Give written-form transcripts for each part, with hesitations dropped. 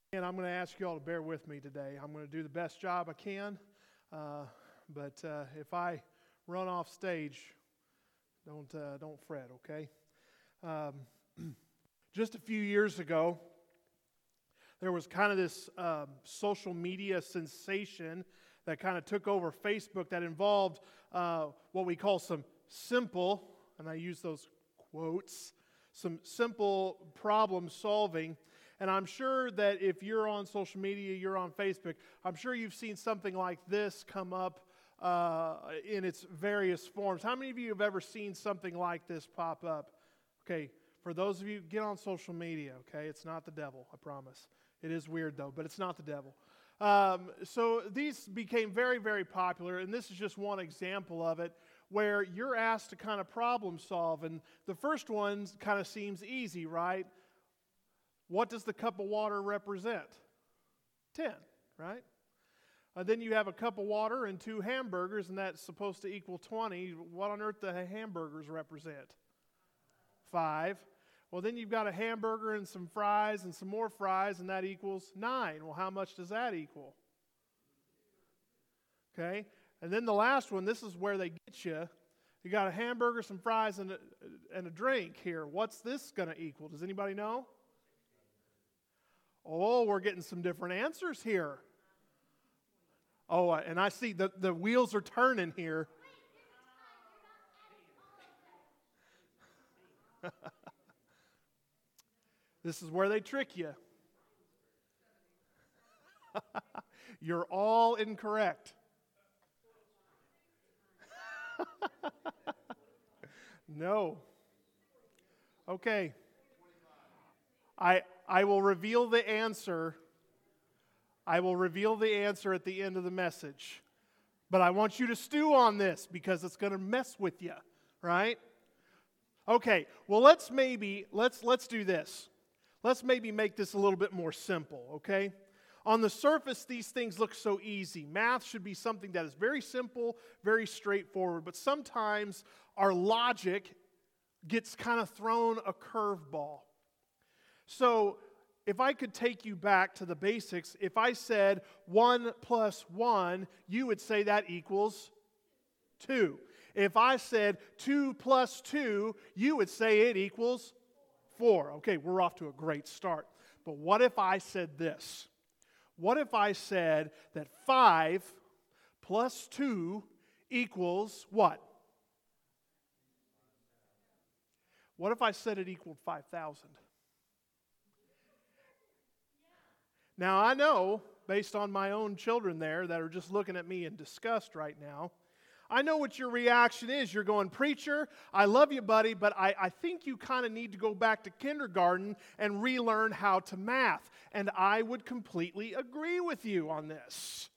And I'm going to ask you all to bear with me today. I'm going to do the best job I can, but if I run off stage, don't fret, okay? Just a few years ago, there was kind of this social media sensation that kind of took over Facebook that involved what we call some simple, and I use those quotes, some simple problem solving. And I'm sure that if you're on social media, you're on Facebook, I'm sure you've seen something like this come up in its various forms. How many of you have ever seen something like this pop up? Okay, for those of you, get on social media, okay? It's not the devil, I promise. It is weird though, but it's not the devil. So these became very, very popular, and this is just one example of it, where you're asked to kind of problem solve. And the first one kind of seems easy, right? What does the cup of water represent? 10, right? Then you have a cup of water and 2 hamburgers, and that's supposed to equal 20. What on earth do hamburgers represent? 5. Well, then you've got a hamburger and some fries and some more fries, and that equals 9. Well, how much does that equal? Okay? And then the last one, this is where they get you. You got a hamburger, some fries, and a drink here. What's this going to equal? Does anybody know? Oh, we're getting some different answers here. Oh, and I see the wheels are turning here. This is where they trick you. You're all incorrect. No. Okay. I will reveal the answer. I will reveal the answer at the end of the message. But I want you to stew on this because it's going to mess with you, right? Okay, well let's do this. Let's maybe make this a little bit more simple, okay? On the surface, these things look so easy. Math should be something that is very simple, very straightforward, but sometimes our logic gets kind of thrown a curveball. So, if I could take you back to the basics, if I said 1 plus 1, you would say that equals 2. If I said 2 plus 2, you would say it equals 4. Okay, we're off to a great start. But what if I said this? What if I said that 5 plus 2 equals what? What if I said it equaled 5,000? Now, I know, based on my own children there that are just looking at me in disgust right now, I know what your reaction is. You're going, preacher, I love you, buddy, but I think you kind of need to go back to kindergarten and relearn how to math. And I would completely agree with you on this.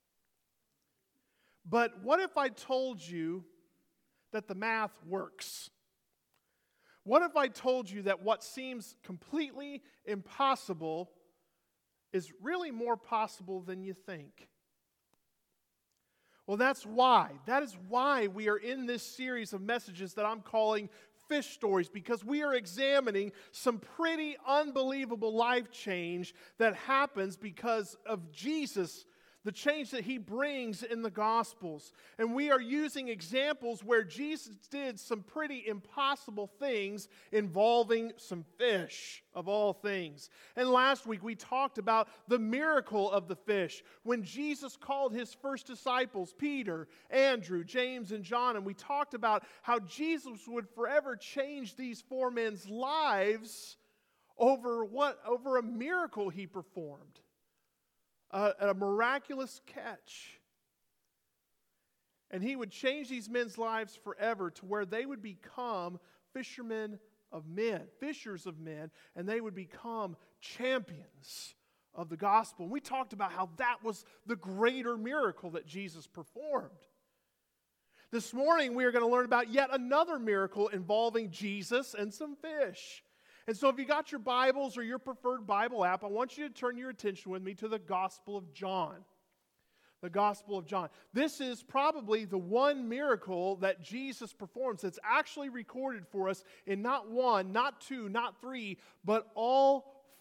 But what if I told you that the math works? What if I told you that what seems completely impossible is really more possible than you think? Well, that is why we are in this series of messages that I'm calling Fish Stories, because we are examining some pretty unbelievable life change that happens because of Jesus, the change that He brings in the Gospels. And we are using examples where Jesus did some pretty impossible things involving some fish, of all things. And last week we talked about the miracle of the fish when Jesus called His first disciples, Peter, Andrew, James, and John. And we talked about how Jesus would forever change these 4 men's lives over a miracle He performed. A miraculous catch. And He would change these men's lives forever to where they would become fishermen of men, fishers of men, and they would become champions of the gospel. And we talked about how that was the greater miracle that Jesus performed. This morning we are going to learn about yet another miracle involving Jesus and some fish. And so if you got your Bibles or your preferred Bible app, I want you to turn your attention with me to the Gospel of John. The Gospel of John. This is probably the one miracle that Jesus performs that's actually recorded for us in not 1, not 2, not 3, but all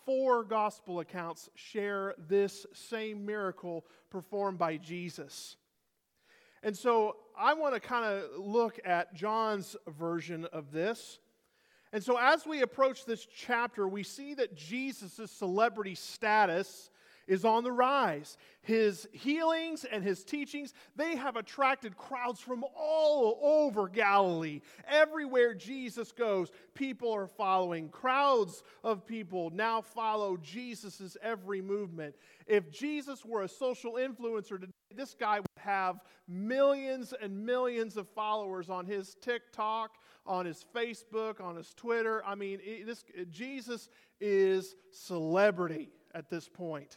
4 gospel accounts share this same miracle performed by Jesus. And so I want to kind of look at John's version of this. And so as we approach this chapter, we see that Jesus' celebrity status is on the rise. His healings and his teachings, they have attracted crowds from all over Galilee. Everywhere Jesus goes, people are following. Crowds of people now follow Jesus' every movement. If Jesus were a social influencer today, this guy would have millions and millions of followers on his TikTok, on his Facebook, on his Twitter. I mean, Jesus is celebrity at this point.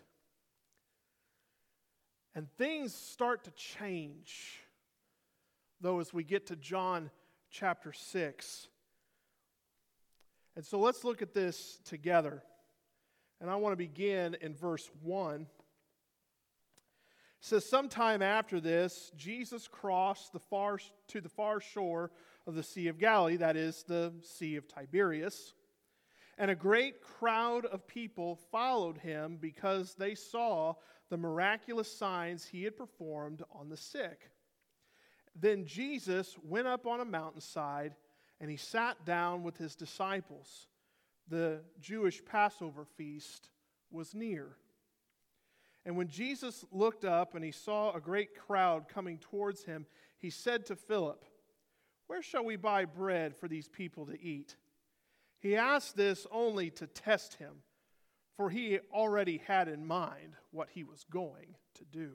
And things start to change, though, as we get to John chapter 6. And so let's look at this together. And I want to begin in verse 1. It says, sometime after this, Jesus crossed to the far shore of the Sea of Galilee, that is, the Sea of Tiberias. And a great crowd of people followed him because they saw the miraculous signs he had performed on the sick. Then Jesus went up on a mountainside, and he sat down with his disciples. The Jewish Passover feast was near. And when Jesus looked up and he saw a great crowd coming towards him, he said to Philip, "Where shall we buy bread for these people to eat?" He asked this only to test him, for he already had in mind what he was going to do.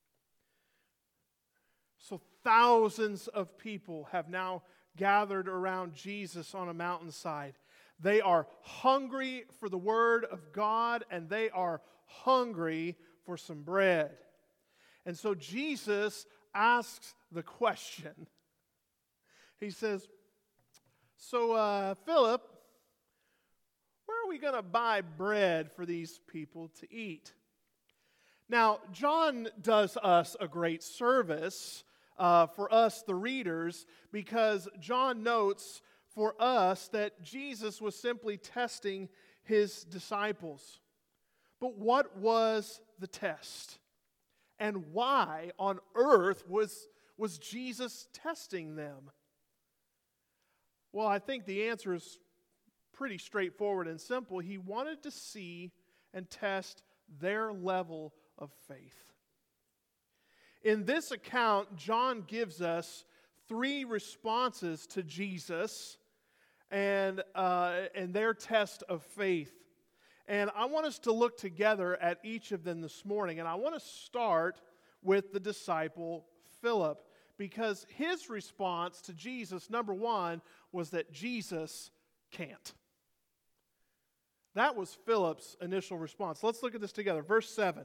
So thousands of people have now gathered around Jesus on a mountainside. They are hungry for the Word of God, and they are hungry for some bread. And so Jesus asks the question. He says, so Philip, where are we going to buy bread for these people to eat? Now, John does us a great service for us, the readers, because John notes for us that Jesus was simply testing his disciples. But what was the test? And why on earth was Jesus testing them? Well, I think the answer is pretty straightforward and simple. He wanted to see and test their level of faith. In this account, John gives us 3 responses to Jesus and their test of faith. And I want us to look together at each of them this morning. And I want to start with the disciple Philip, because his response to Jesus, number 1, was that Jesus can't. That was Philip's initial response. Let's look at this together. Verse 7.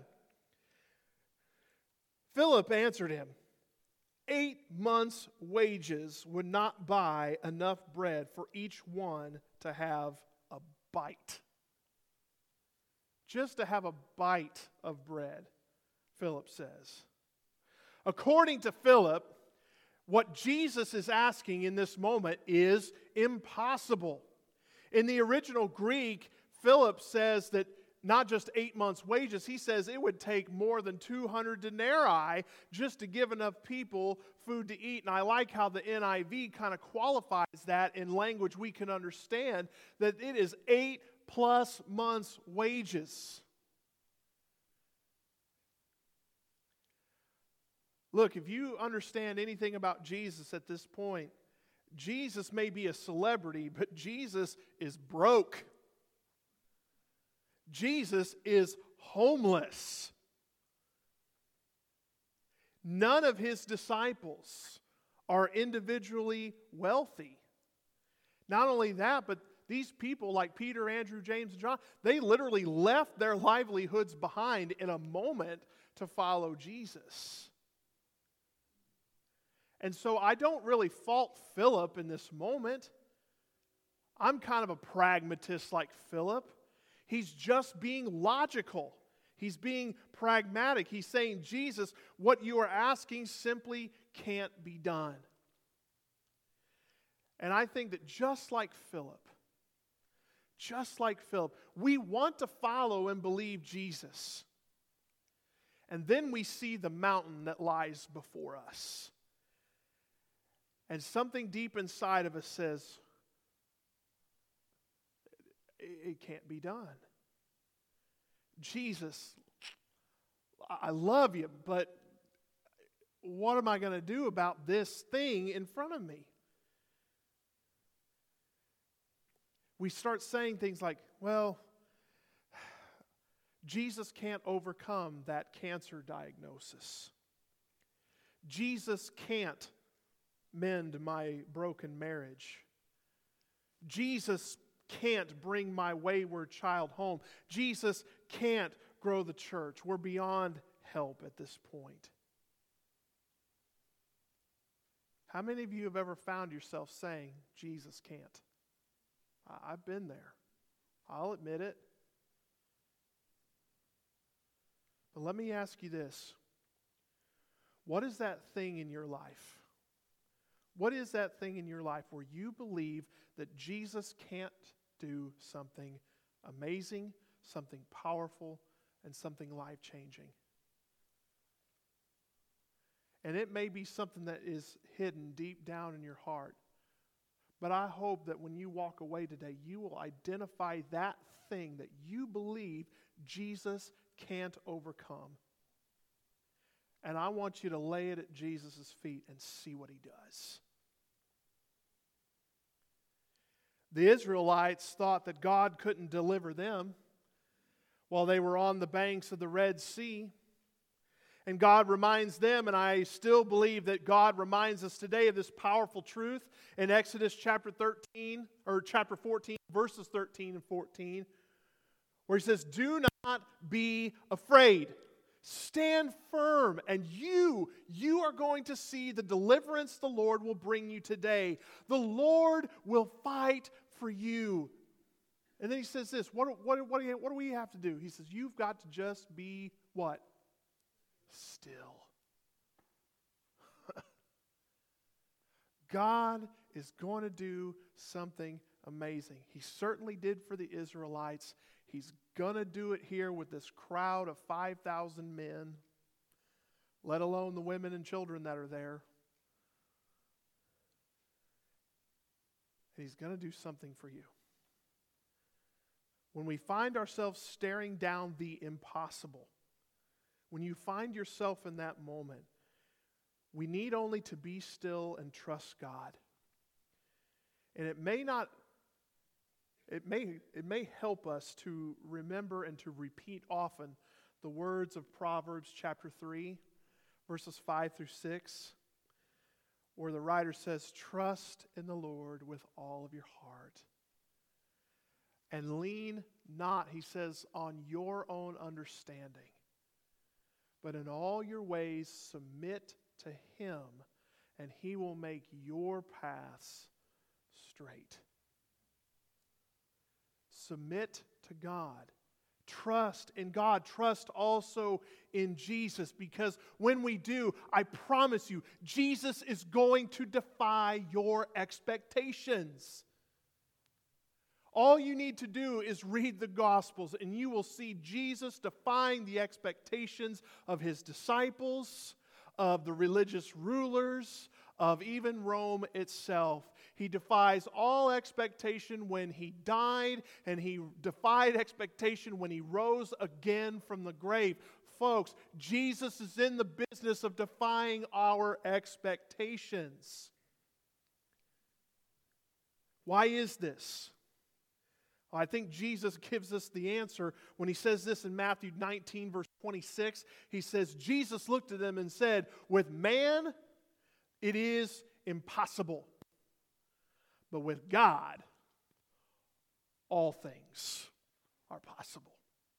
Philip answered him, 8 months' wages would not buy enough bread for each one to have a bite. Just to have a bite of bread, Philip says. According to Philip, what Jesus is asking in this moment is impossible. In the original Greek, Philip says that not just 8 months' wages, he says it would take more than 200 denarii just to give enough people food to eat. And I like how the NIV kind of qualifies that in language we can understand, that it is 8+ months' wages. Look, if you understand anything about Jesus at this point, Jesus may be a celebrity, but Jesus is broke. Jesus is homeless. None of his disciples are individually wealthy. Not only that, but these people like Peter, Andrew, James, and John, they literally left their livelihoods behind in a moment to follow Jesus. And so I don't really fault Philip in this moment. I'm kind of a pragmatist like Philip. He's just being logical. He's being pragmatic. He's saying, Jesus, what you are asking simply can't be done. And I think that just like Philip, just like Philip. We want to follow and believe Jesus. And then we see the mountain that lies before us. And something deep inside of us says, it can't be done. Jesus, I love you, but what am I going to do about this thing in front of me? We start saying things like, well, Jesus can't overcome that cancer diagnosis. Jesus can't mend my broken marriage. Jesus can't bring my wayward child home. Jesus can't grow the church. We're beyond help at this point. How many of you have ever found yourself saying, Jesus can't? I've been there. I'll admit it. But let me ask you this. What is that thing in your life? What is that thing in your life where you believe that Jesus can't do something amazing, something powerful, and something life-changing? And it may be something that is hidden deep down in your heart. But I hope that when you walk away today, you will identify that thing that you believe Jesus can't overcome. And I want you to lay it at Jesus' feet and see what he does. The Israelites thought that God couldn't deliver them while they were on the banks of the Red Sea. And God reminds them, and I still believe that God reminds us today of this powerful truth in Exodus chapter 13, or chapter 14, verses 13 and 14, where he says, "Do not be afraid. Stand firm, and you are going to see the deliverance the Lord will bring you today. The Lord will fight for you." And then he says this, what do we have to do? He says, you've got to just be what? Still. God is going to do something amazing. He certainly did for the Israelites. He's going to do it here with this crowd of 5,000 men, let alone the women and children that are there. And he's going to do something for you. When we find ourselves staring down the impossible, when you find yourself in that moment, we need only to be still and trust God. And it may help us to remember and to repeat often the words of Proverbs chapter 3, verses 5 through 6, where the writer says, "Trust in the Lord with all of your heart. And lean not," he says, "on your own understanding. But in all your ways submit to him, and he will make your paths straight." Submit to God. Trust in God. Trust also in Jesus, because when we do, I promise you, Jesus is going to defy your expectations. All you need to do is read the Gospels, and you will see Jesus defying the expectations of his disciples, of the religious rulers, of even Rome itself. He defies all expectation when he died, and he defied expectation when he rose again from the grave. Folks, Jesus is in the business of defying our expectations. Why is this? I think Jesus gives us the answer when he says this in Matthew 19, verse 26. He says, Jesus looked at them and said, "With man, it is impossible. But with God, all things are possible."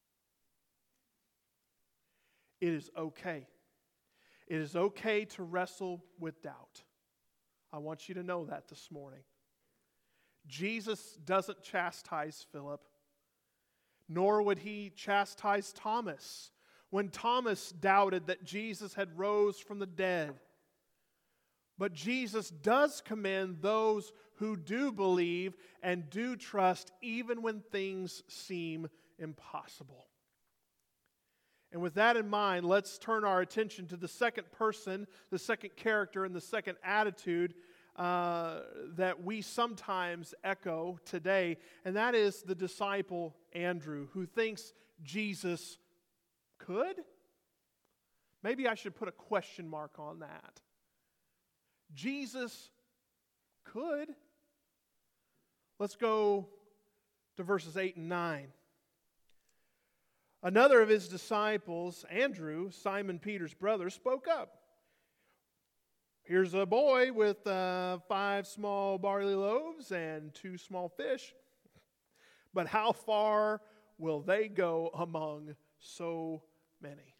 It is okay. It is okay to wrestle with doubt. I want you to know that this morning. Jesus doesn't chastise Philip, nor would he chastise Thomas when Thomas doubted that Jesus had rose from the dead. But Jesus does commend those who do believe and do trust even when things seem impossible. And with that in mind, let's turn our attention to the second person, the second character, and the second attitude that we sometimes echo today, and that is the disciple Andrew, who thinks Jesus could? Maybe I should put a question mark on that. Jesus could? Let's go to verses 8 and 9. Another of his disciples, Andrew, Simon Peter's brother, spoke up. Here's a boy with 5 small barley loaves and 2 small fish. But how far will they go among so many?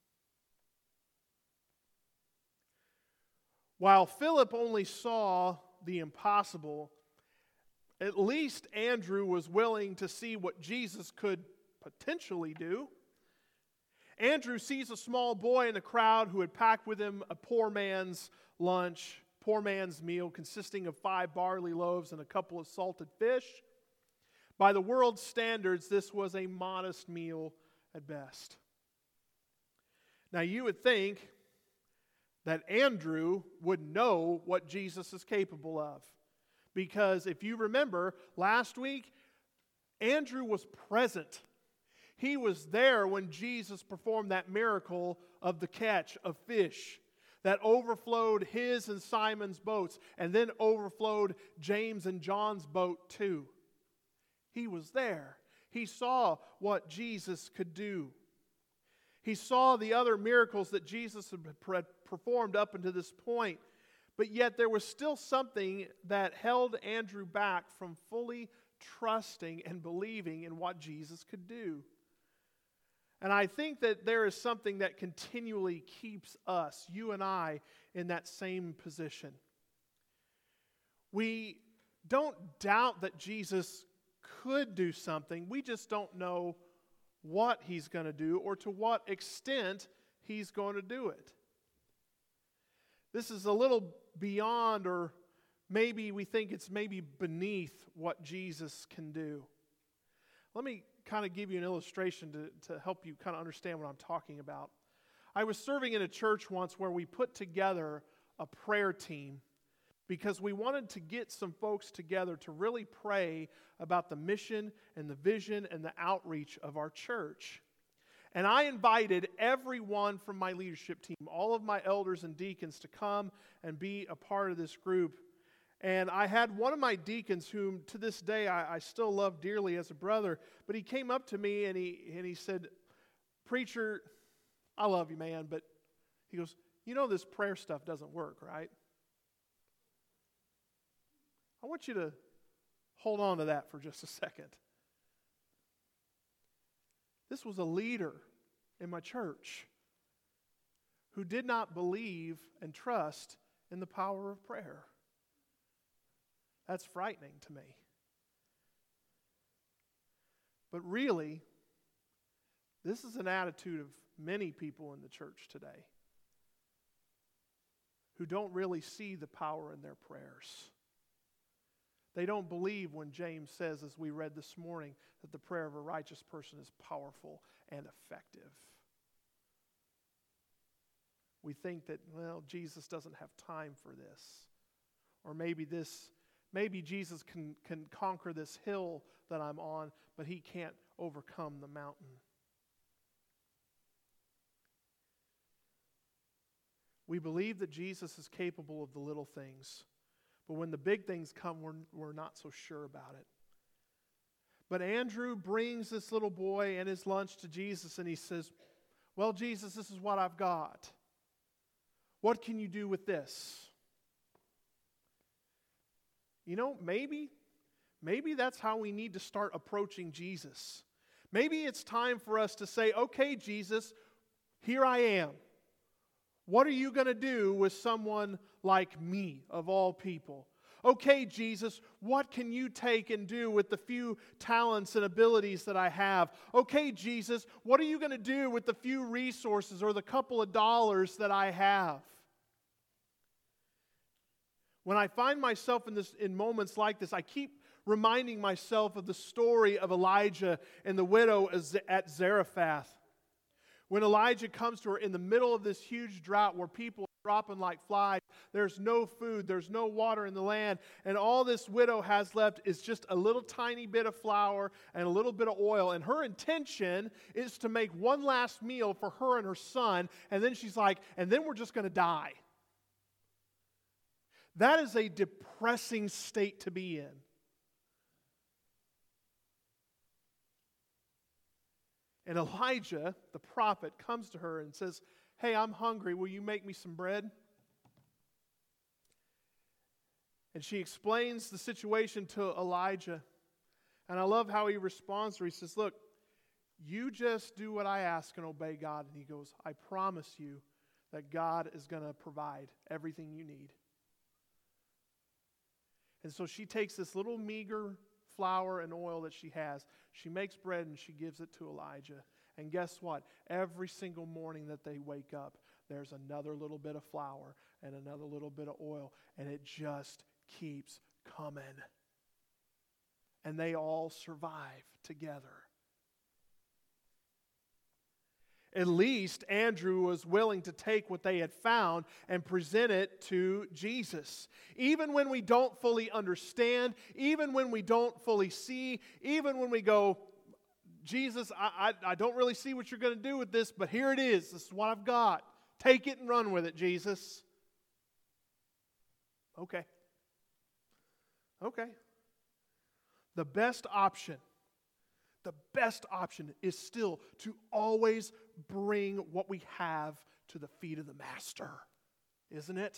While Philip only saw the impossible, at least Andrew was willing to see what Jesus could potentially do. Andrew sees a small boy in the crowd who had packed with him a poor man's lunch, poor man's meal consisting of 5 barley loaves and a couple of salted fish. By the world's standards, this was a modest meal at best. Now you would think that Andrew would know what Jesus is capable of. Because if you remember, last week, Andrew was present. He was there when Jesus performed that miracle of the catch of fish that overflowed his and Simon's boats and then overflowed James and John's boat too. He was there. He saw what Jesus could do. He saw the other miracles that Jesus had performed up until this point. But yet there was still something that held Andrew back from fully trusting and believing in what Jesus could do. And I think that there is something that continually keeps us, you and I, in that same position. We don't doubt that Jesus could do something. We just don't know what he's going to do or to what extent he's going to do it. This is a little beyond, or maybe we think it's maybe beneath what Jesus can do. Let me kind of give you an illustration to help you kind of understand what I'm talking about. I was serving in a church once where we put together a prayer team because we wanted to get some folks together to really pray about the mission and the vision and the outreach of our church. And I invited everyone from my leadership team, all of my elders and deacons, to come and be a part of this group. And I had one of my deacons, whom to this day I still love dearly as a brother, but he came up to me and he said, "Preacher, I love you, man," but he goes, "You know this prayer stuff doesn't work, right?" I want you to hold on to that for just a second. This was a leader in my church who did not believe and trust in the power of prayer. That's frightening to me. But really, this is an attitude of many people in the church today who don't really see the power in their prayers. They don't believe when James says, as we read this morning, that the prayer of a righteous person is powerful and effective. We think that, well, Jesus doesn't have time for this. Or maybe Jesus can conquer this hill that I'm on, but he can't overcome the mountain. We believe that Jesus is capable of the little things. But when the big things come, we're not so sure about it. But Andrew brings this little boy and his lunch to Jesus, and he says, "Well, Jesus, this is what I've got. What can you do with this?" You know, maybe that's how we need to start approaching Jesus. Maybe it's time for us to say, "Okay, Jesus, here I am. What are you going to do with someone like me, of all people? Okay, Jesus, what can you take and do with the few talents and abilities that I have? Okay, Jesus, what are you going to do with the few resources or the couple of dollars that I have?" When I find myself in moments like this, I keep reminding myself of the story of Elijah and the widow at Zarephath. When Elijah comes to her in the middle of this huge drought where people are dropping like flies, there's no food, there's no water in the land, and all this widow has left is just a little tiny bit of flour and a little bit of oil, and her intention is to make one last meal for her and her son, and then she's like, and then we're just going to die. That is a depressing state to be in. And Elijah, the prophet, comes to her and says, hey, I'm hungry. Will you make me some bread? And she explains the situation to Elijah. And I love how he responds to her. He says, look, you just do what I ask and obey God. And he goes, I promise you that God is going to provide everything you need. And so she takes this little meager flour and oil that she has. She makes bread and she gives it to Elijah. And guess what? Every single morning that they wake up, there's another little bit of flour and another little bit of oil. And it just keeps coming. And they all survive together. At least Andrew was willing to take what they had found and present it to Jesus. Even when we don't fully understand, even when we don't fully see, even when we go, Jesus, I don't really see what you're going to do with this, but here it is. This is what I've got. Take it and run with it, Jesus. Okay. The best option is still to always bring what we have to the feet of the Master, isn't it?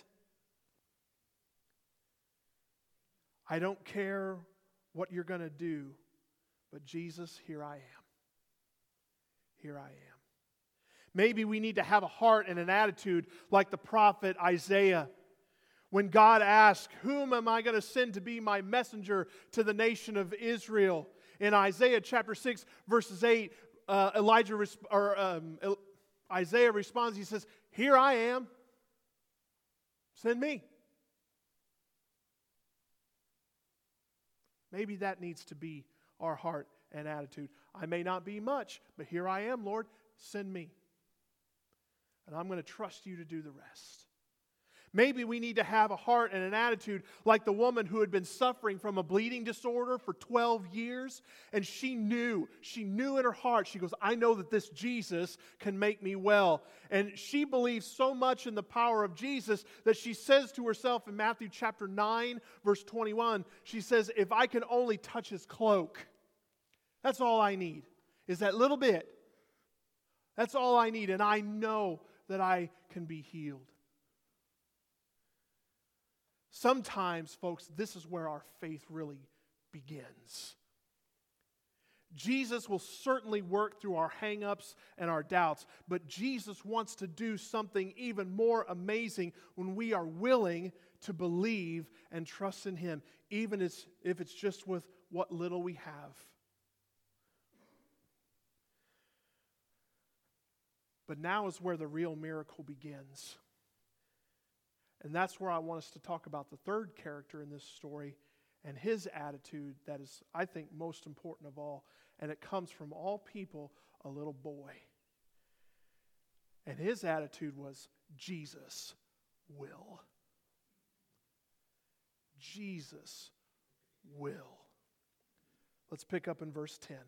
I don't care what you're going to do, but Jesus, here I am. Here I am. Maybe we need to have a heart and an attitude like the prophet Isaiah. When God asked, whom am I going to send to be my messenger to the nation of Israel? In Isaiah chapter 6, verses 8, Isaiah responds, he says, here I am. Send me. Maybe that needs to be our heart and attitude. I may not be much, but here I am, Lord. Send me. And I'm going to trust you to do the rest. Maybe we need to have a heart and an attitude like the woman who had been suffering from a bleeding disorder for 12 years. And she knew in her heart, she goes, I know that this Jesus can make me well. And she believes so much in the power of Jesus that she says to herself in Matthew chapter 9, verse 21, she says, if I can only touch his cloak, that's all I need, is that little bit. That's all I need, and I know that I can be healed. Sometimes, folks, this is where our faith really begins. Jesus will certainly work through our hang-ups and our doubts, but Jesus wants to do something even more amazing when we are willing to believe and trust in Him, even if it's just with what little we have. But now is where the real miracle begins. And that's where I want us to talk about the third character in this story and his attitude that is, I think, most important of all. And it comes from all people, a little boy. And his attitude was, Jesus will. Jesus will. Let's pick up in verse 10.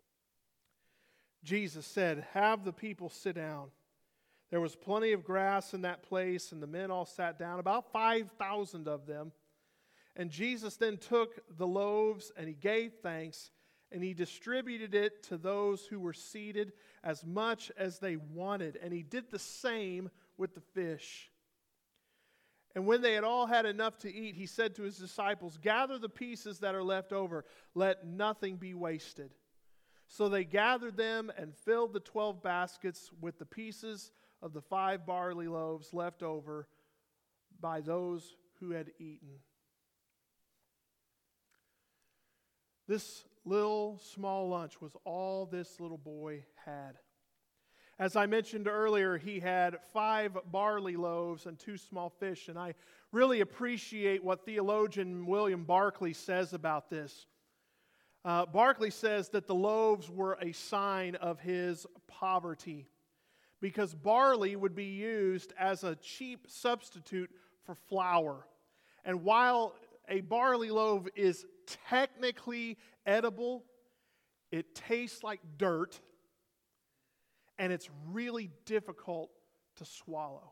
Jesus said, have the people sit down. There was plenty of grass in that place, and the men all sat down, about 5,000 of them. And Jesus then took the loaves, and he gave thanks, and he distributed it to those who were seated as much as they wanted. And he did the same with the fish. And when they had all had enough to eat, he said to his disciples, gather the pieces that are left over. Let nothing be wasted. So they gathered them and filled the 12 baskets with the pieces of the 5 barley loaves left over by those who had eaten. This little small lunch was all this little boy had. As I mentioned earlier, he had 5 barley loaves and 2 small fish, and I really appreciate what theologian William Barclay says about this. Barclay says that the loaves were a sign of his poverty because barley would be used as a cheap substitute for flour. And while a barley loaf is technically edible, it tastes like dirt, and it's really difficult to swallow.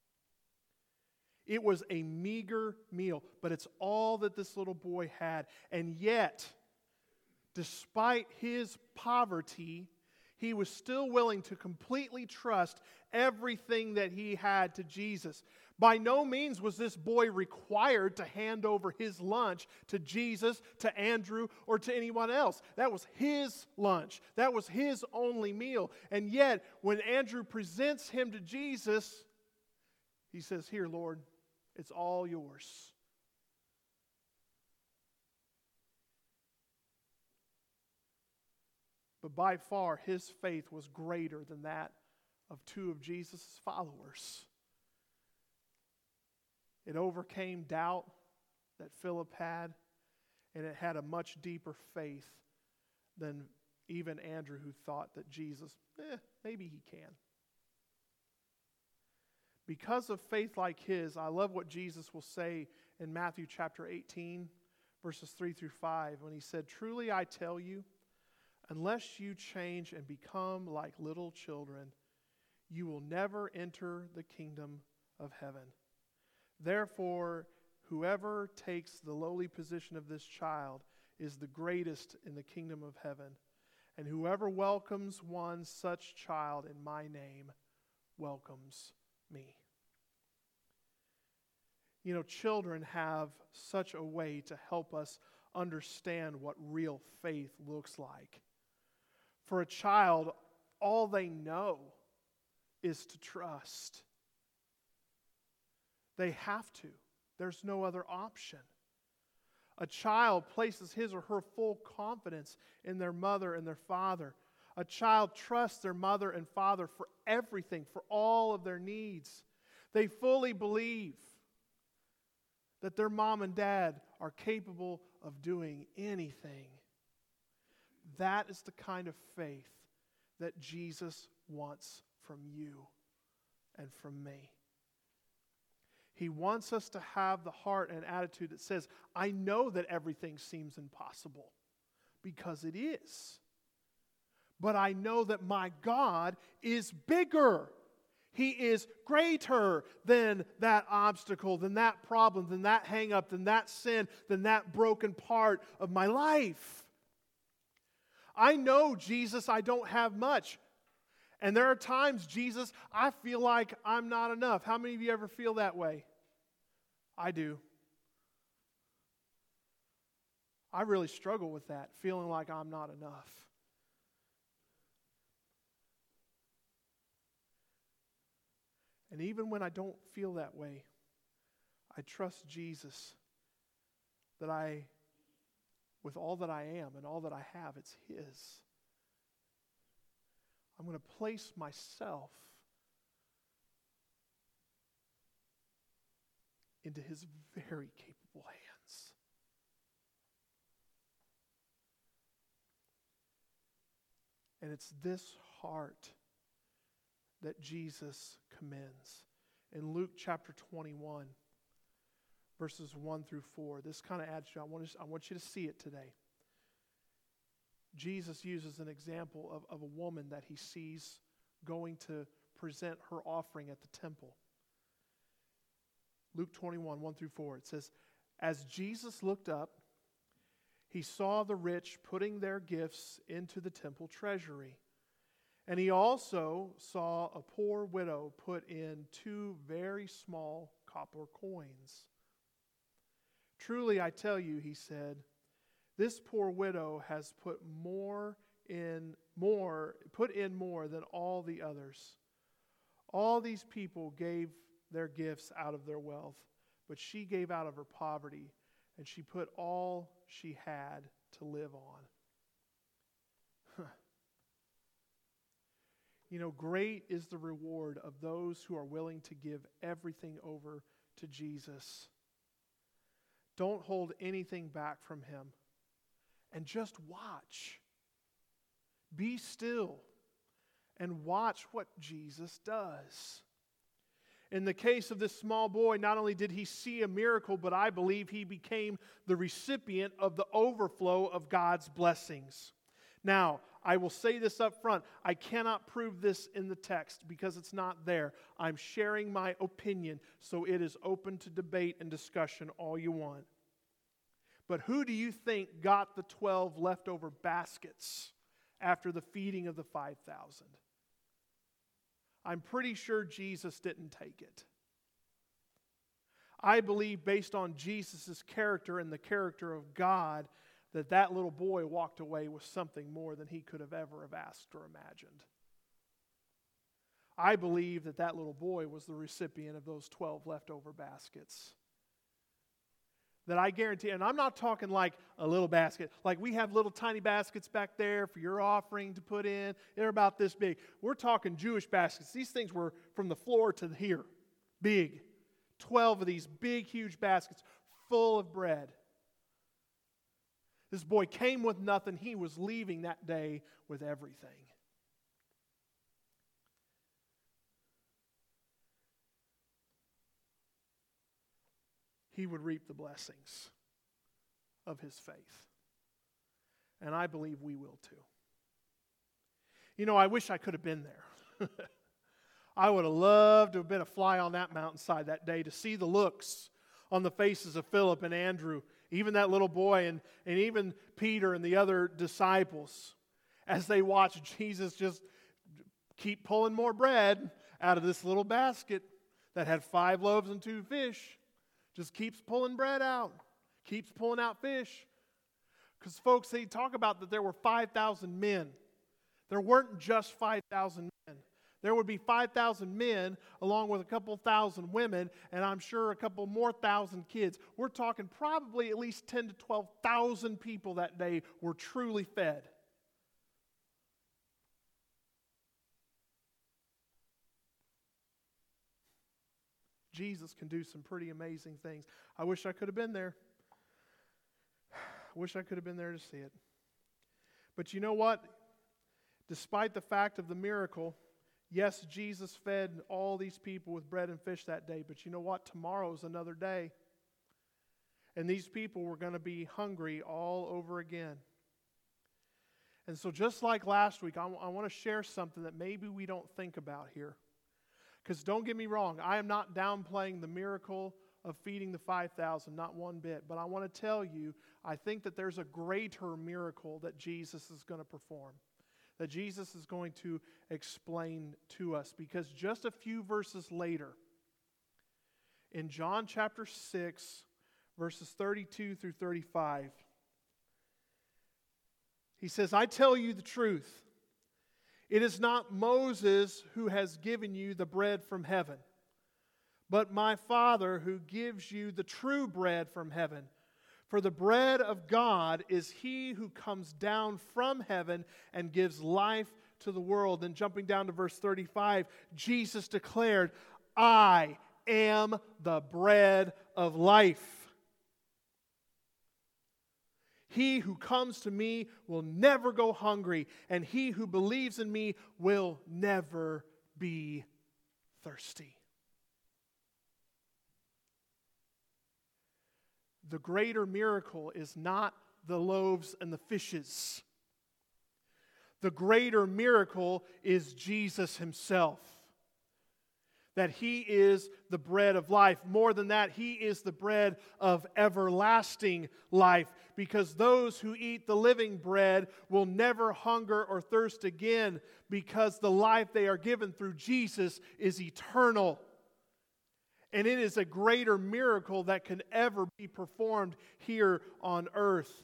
It was a meager meal, but it's all that this little boy had. And yet, despite his poverty, he was still willing to completely trust everything that he had to Jesus. By no means was this boy required to hand over his lunch to Jesus, to Andrew, or to anyone else. That was his lunch. That was his only meal. And yet, when Andrew presents him to Jesus, he says, "Here, Lord, it's all yours." But by far, his faith was greater than that of 2 of Jesus' followers. It overcame doubt that Philip had, and it had a much deeper faith than even Andrew, who thought that Jesus, maybe he can. Because of faith like his, I love what Jesus will say in Matthew chapter 18, verses 3 through 5, when he said, "Truly I tell you, unless you change and become like little children, you will never enter the kingdom of heaven. Therefore, whoever takes the lowly position of this child is the greatest in the kingdom of heaven. And whoever welcomes one such child in my name welcomes me." You know, children have such a way to help us understand what real faith looks like. For a child, all they know is to trust. They have to. There's no other option. A child places his or her full confidence in their mother and their father. A child trusts their mother and father for everything, for all of their needs. They fully believe that their mom and dad are capable of doing anything. That is the kind of faith that Jesus wants from you and from me. He wants us to have the heart and attitude that says, I know that everything seems impossible, because it is. But I know that my God is bigger. He is greater than that obstacle, than that problem, than that hang-up, than that sin, than that broken part of my life. I know, Jesus, I don't have much. And there are times, Jesus, I feel like I'm not enough. How many of you ever feel that way? I do. I really struggle with that, feeling like I'm not enough. And even when I don't feel that way, I trust Jesus that with all that I am and all that I have, it's His. I'm going to place myself into His very capable hands. And it's this heart that Jesus commends. In Luke chapter 21, verses 1 through 4, this kind of adds to, I want you to see it today. Jesus uses an example of a woman that he sees going to present her offering at the temple. Luke 21, 1 through 4, it says, "As Jesus looked up, he saw the rich putting their gifts into the temple treasury. And he also saw a poor widow put in 2 very small copper coins. 'Truly I tell you,' he said, 'this poor widow has put in more than all the others. All these people gave their gifts out of their wealth, but she gave out of her poverty, and she put all she had to live on.'" Great is the reward of those who are willing to give everything over to Jesus. Don't hold anything back from Him. And just watch. Be still and watch what Jesus does. In the case of this small boy, not only did he see a miracle, but I believe he became the recipient of the overflow of God's blessings. Now, I will say this up front. I cannot prove this in the text because it's not there. I'm sharing my opinion, so it is open to debate and discussion all you want. But who do you think got the 12 leftover baskets after the feeding of the 5,000? I'm pretty sure Jesus didn't take it. I believe, based on Jesus' character and the character of God, that little boy walked away with something more than he could have ever have asked or imagined. I believe that little boy was the recipient of those 12 leftover baskets. That I guarantee, and I'm not talking like a little basket. Like we have little tiny baskets back there for your offering to put in. They're about this big. We're talking Jewish baskets. These things were from the floor to here. Big. 12 of these big, huge baskets full of bread. This boy came with nothing. He was leaving that day with everything. He would reap the blessings of his faith. And I believe we will too. I wish I could have been there. I would have loved to have been a fly on that mountainside that day to see the looks on the faces of Philip and Andrew, even that little boy, and even Peter and the other disciples, as they watched Jesus just keep pulling more bread out of this little basket that had 5 loaves and 2 fish. Just keeps pulling bread out. Keeps pulling out fish. Because folks, they talk about that there were 5,000 men. There weren't just 5,000 men. There would be 5,000 men along with a couple thousand women, and I'm sure a couple more thousand kids. We're talking probably at least 10,000 to 12,000 people that day were truly fed. Jesus can do some pretty amazing things. I wish I could have been there. I wish I could have been there to see it. But you know what? Despite the fact of the miracle, yes, Jesus fed all these people with bread and fish that day. But you know what? Tomorrow's another day. And these people were going to be hungry all over again. And so just like last week, I want to share something that maybe we don't think about here. Because don't get me wrong, I am not downplaying the miracle of feeding the 5,000, not one bit. But I want to tell you, I think that there's a greater miracle that Jesus is going to perform, that Jesus is going to explain to us. Because just a few verses later, in John chapter 6, verses 32 through 35, he says, I tell you the truth. It is not Moses who has given you the bread from heaven, but my Father who gives you the true bread from heaven. For the bread of God is he who comes down from heaven and gives life to the world. And jumping down to verse 35, Jesus declared, I am the bread of life. He who comes to me will never go hungry, and he who believes in me will never be thirsty. The greater miracle is not the loaves and the fishes. The greater miracle is Jesus himself. That he is the bread of life. More than that, he is the bread of everlasting life. Because those who eat the living bread will never hunger or thirst again, because the life they are given through Jesus is eternal. And it is a greater miracle that can ever be performed here on earth.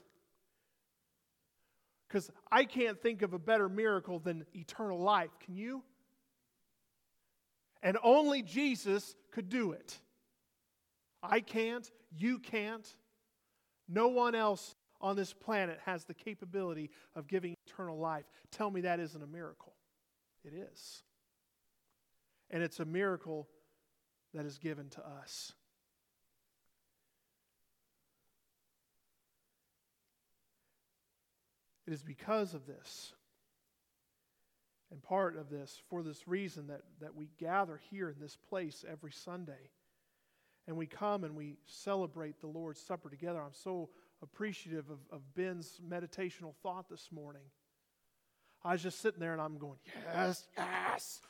Because I can't think of a better miracle than eternal life. Can you? And only Jesus could do it. I can't. You can't. No one else on this planet has the capability of giving eternal life. Tell me that isn't a miracle. It is. And it's a miracle that is given to us. It is because of this, and part of this, for this reason, that we gather here in this place every Sunday. And we come and we celebrate the Lord's Supper together. I'm so appreciative of Ben's meditational thought this morning. I was just sitting there and I'm going, yes, yes.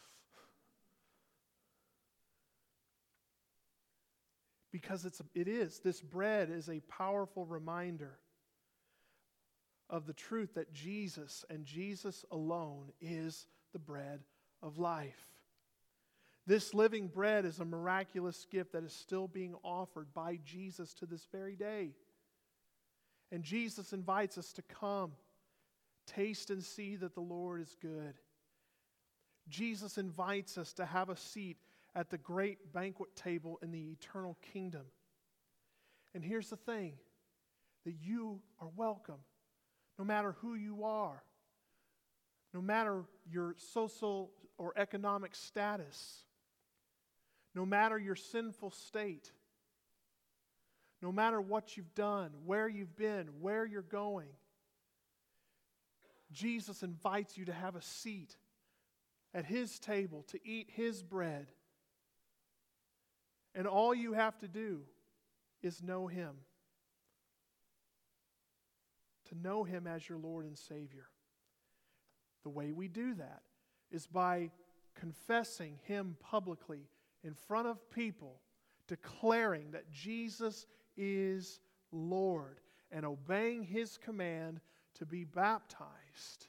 Because this bread is a powerful reminder of the truth that Jesus and Jesus alone is the bread of life. This living bread is a miraculous gift that is still being offered by Jesus to this very day. And Jesus invites us to come, taste and see that the Lord is good. Jesus invites us to have a seat at the great banquet table in the eternal kingdom. And here's the thing, that you are welcome, no matter who you are, no matter your social or economic status, no matter your sinful state, no matter what you've done, where you've been, where you're going. Jesus invites you to have a seat at His table, to eat His bread. And all you have to do is know Him. To know Him as your Lord and Savior. The way we do that is by confessing Him publicly in front of people, declaring that Jesus is Lord and obeying His command to be baptized.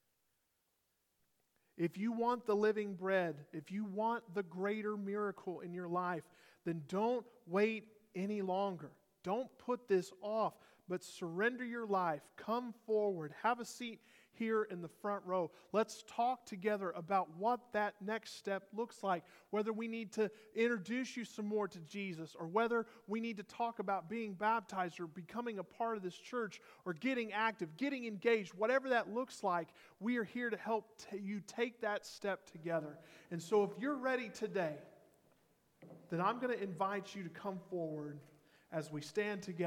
If you want the living bread, if you want the greater miracle in your life, then don't wait any longer. Don't put this off, but surrender your life. Come forward. Have a seat here in the front row. Let's talk together about what that next step looks like. Whether we need to introduce you some more to Jesus, or whether we need to talk about being baptized or becoming a part of this church, or getting active, getting engaged, whatever that looks like, we are here to help you take that step together. And so if you're ready today, then I'm going to invite you to come forward as we stand together.